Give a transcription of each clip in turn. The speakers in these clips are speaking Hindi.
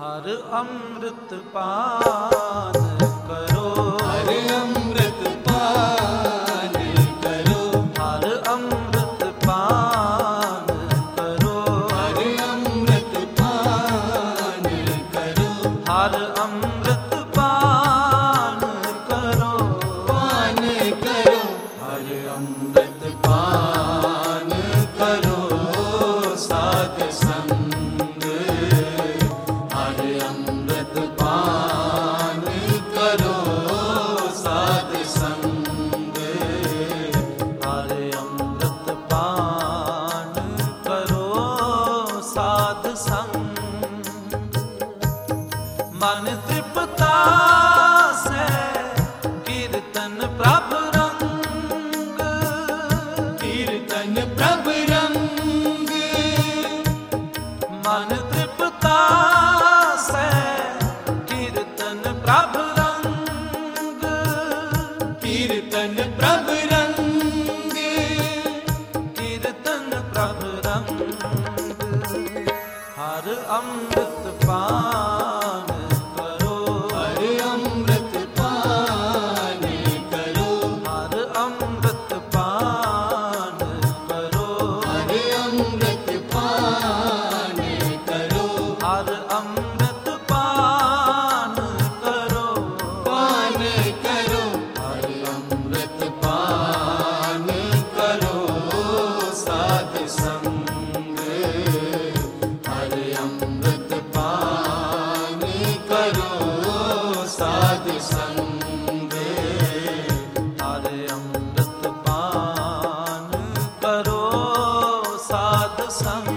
हर अमृत पान करो, हर अमृत पान करो, हर अमृत पान करो, हर अमृत पान करो, हर अमृत पान करो, पान करो, हर अमृत पान करो, साध संग, हर अमृत पान करो, साध संग, हर अमृत पान करो, साध संग। मन तृप्ता से कीर्तन प्रभु रंग, कीर्तन प्रभु रंग, मन तृप्ता से कीर्तन प्रभु रंग, कीर्तन प्रभु रंग, कीर्तन प्रभु रंग। हर अमृत पान करो, हर अमृत पान करो, हर अमृत पान करो, हर अमृत पान करो, हर अमृत पान करो, पान करो, हर अमृत पान करो, साध संग, हर अमृत पान करो, साध संग, हर अमृत पान करो, साध संग।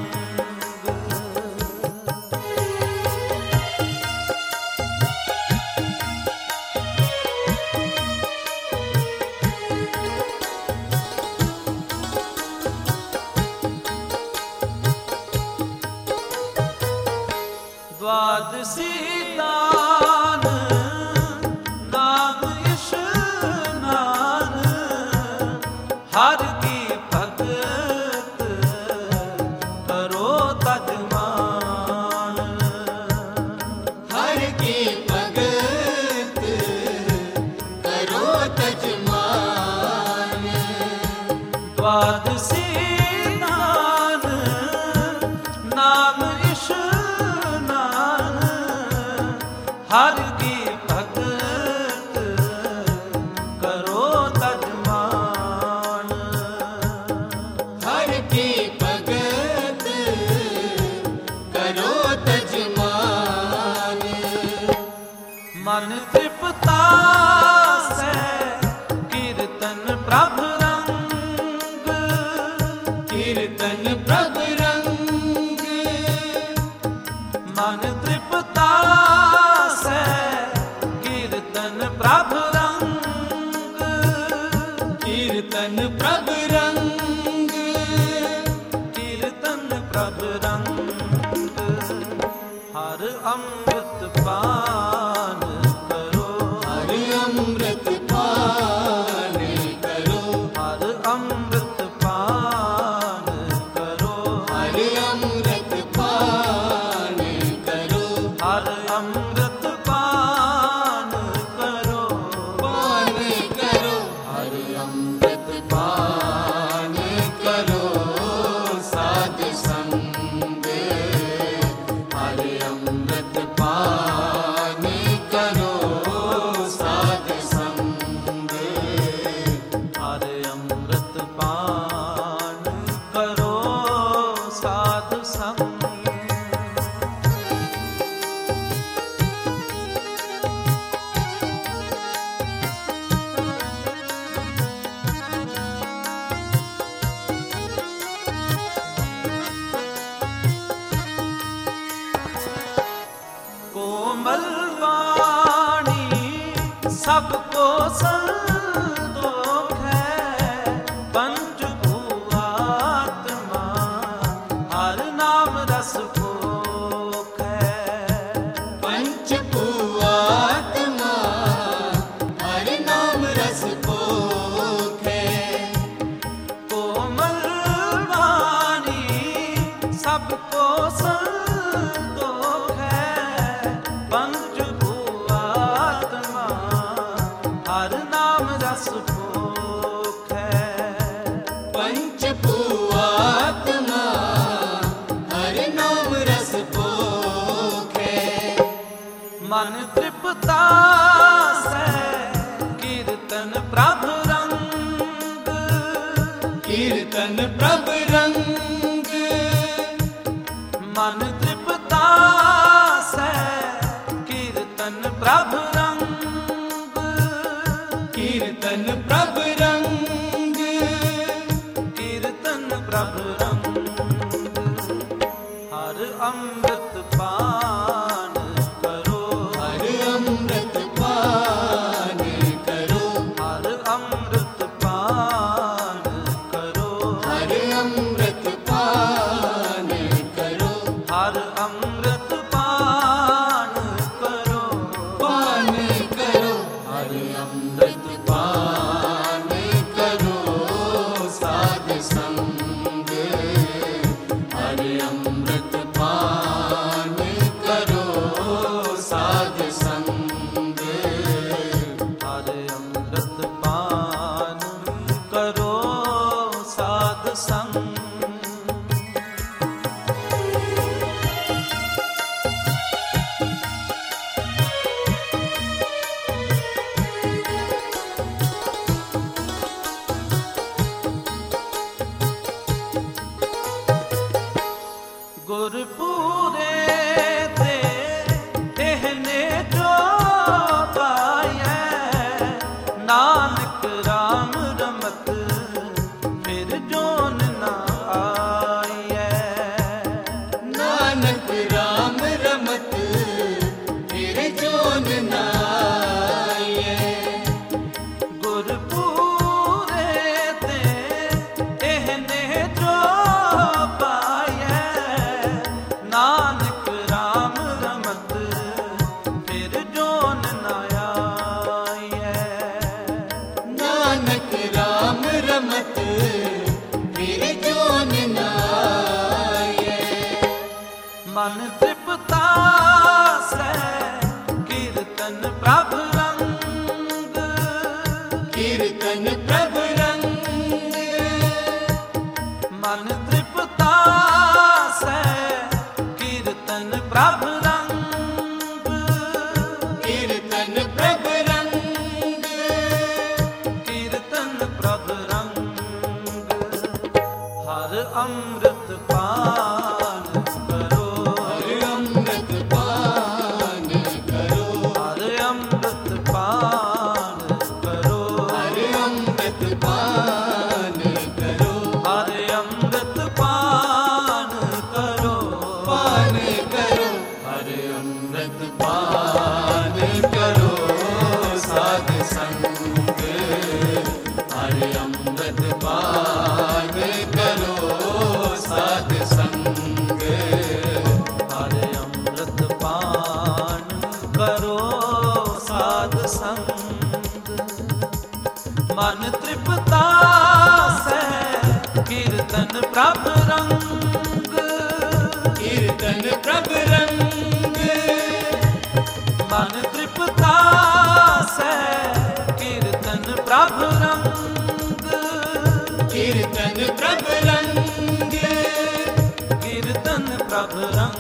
द्वादशी दान नाम इशनान, हर की भगत करो तजमान, हर की भगत करो तजमान, द्वादशी दान नाम इशनान, हर की भगत करो तजमान, हर की भगत करो तजमान, मन तृप्ता से कीर्तन प्रभु रंग, कीर्तन प्रभु रंग, मन तृप्ता से कीर्तन प्रभु रंग, कीर्तन प्रभु रंग, कीर्तन प्रभु रंग। हर अमृत पान करो, हर अमृत पान करो, हर अमृत पान करो, हर अमृत पान करो, हर अमृत पान करो, पान करो, हर अमृत पान करो, साध संग, हर अमृत पान करो, साध संग, हर अमृत पान करो, साध संग। कोमल वाणी सबको संतोष है, पंचभूआत्मा हर नाम रस भोग है, पंचभूआत्मा हर नाम रस भोग है, कोमल वाणी सबको संतोष है, मन तृप्ता से कीर्तन प्रभु रंग, कीर्तन प्रभु रंग। मन तृप्ता से कीर्तन प्रभु रंग, कीर्तन प्रभु रंग। कीर्तन प्रभु रंग। हर अमृत पान करो, हर अमृत पान करो, हर अमृत पान करो, हर अमृत पान करो, हर अमृत पान करो, पान करो, हर अमृत पान करो साध संग। हर अमृत पान करो साध संग। हर अमृत पान करो साध संग। गुरपुरे ते तेहने जो पाए, नानक राम रमत फिर जोन ना आए। नानक राम रमत फिर जोन नाये। गुरपुरे ते तेहने जो पाए, नानक राम रमत फिर जोन ना आए। नानक राम रमत फिर जोन नाये। मन तृप्ता से कीर्तन प्रभु रंग, कीर्तन प्रभु रंग। मन तृप्ता से कीर्तन प्रभु रंग, कीर्तन प्रभु रंग। कीर्तन प्रभु रंग। हर अमृत पान करो, हर अमृत पान करो, हर अमृत पान करो, हर अमृत पान करो, हर अमृत पान करो, पान करो, हर अमृत पान करो साध संग। हर अमृत पान करो साध संग। हर अमृत पान करो साध संग। मन तृप्ता से कीर्तन प्रभु रंग, कीर्तन प्रभु रंग। मन तृप्ता से कीर्तन प्रभु रंग, कीर्तन प्रभु रंग। कीर्तन प्रभु रंग।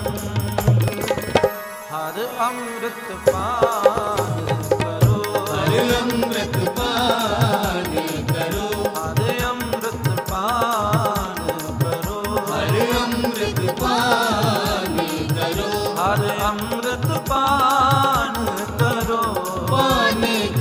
हर अमृत पान करो, हर अमृत पान करो, हर अमृत पान करो, हर अमृत पान करो, हर अमृत पान करो, पान